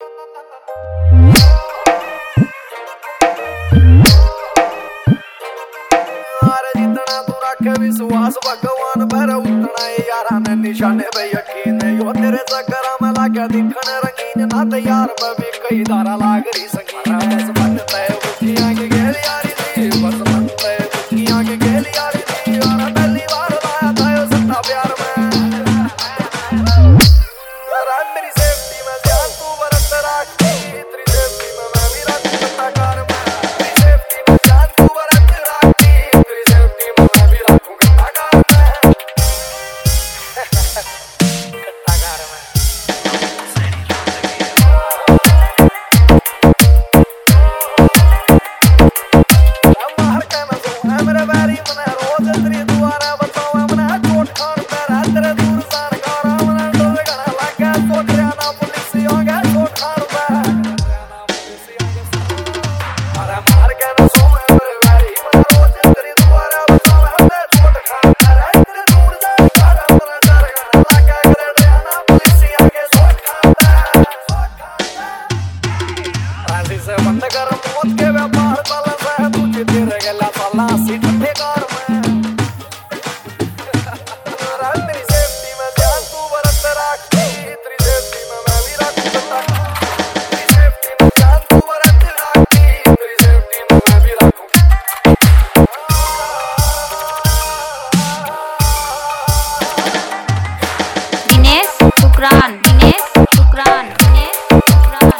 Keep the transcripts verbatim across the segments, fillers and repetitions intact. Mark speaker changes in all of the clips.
Speaker 1: जितना तू रखे विश्वास भगवान पर उतना यारा ने निशाने पे यकीन यो तेरे चक्कर में लागे दिखन रंगीन ना तैयार भी कई दारा लाग रही संगीना बस बनता है बुझिया के गेल यारी थी बस बनता है बुझिया के गेल यारी थी और पहली बार लाया था यो सत्ता प्यार में मेरी सेफ्टी में ध्यान तू बरत रखती तेरी सेफ्टी में मैं भी रखूं सत्ता कार में तेरी सेफ्टी में ध्यान तू बरत रखती तेरी सेफ्टी में मैं भी रखूं सत्ता कार में सत्ता कार में हमार कहना सुन मेरे बारी में रोज तेरी दुआरा बताओ हमने चोट खान पे रात तेरे दूर सरकार हमने डोल गना लगा चोट ना पुलिस होगा चोट खान पे अरे मार कहना सुन मेरे बारी में रोज तेरी दुआरा बताओ हमने चोट खान पे रात तेरे दूर सरकार हमने डोल गना लगा करे ना पुलिस होगा चोट खान पे राजी से बंद कर मौत के व्यापार चल से तुझे तेरे गला चला सी ठंडे कार में मेरी सेफ्टी में ध्यान तू बरत रखती तेरी सेफ्टी में मैं भी रखूं सत्ता तेरी सेफ्टी में ध्यान तू बरत रखती तेरी सेफ्टी में मैं भी रखूं
Speaker 2: दिनेश फुकरान दिनेश फुकरान दिनेश फुकरान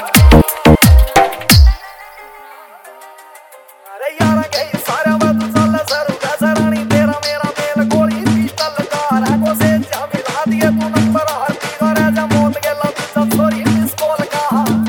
Speaker 1: अरे यार गई सारा बात चल सर कैसा रानी तेरा मेरा मेल गोली पिस्टल कार आगो से जा मिला दिए तू नंबर हरती करे जा मौत के लव सब सॉरी मिस कॉल का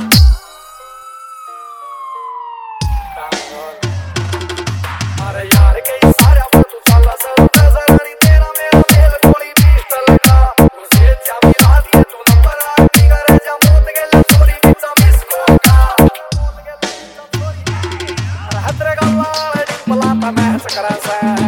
Speaker 1: अरे यार गई सारा बात चल सर कैसा रानी तेरा मेरा मेल गोली पिस्टल कार आगो से जा मिला दिए तू नंबर हरती करे जा मौत के लव सॉरी मिस कॉल का मौत के लव सॉरी हतरे गल्ला डिंपला मैच करा से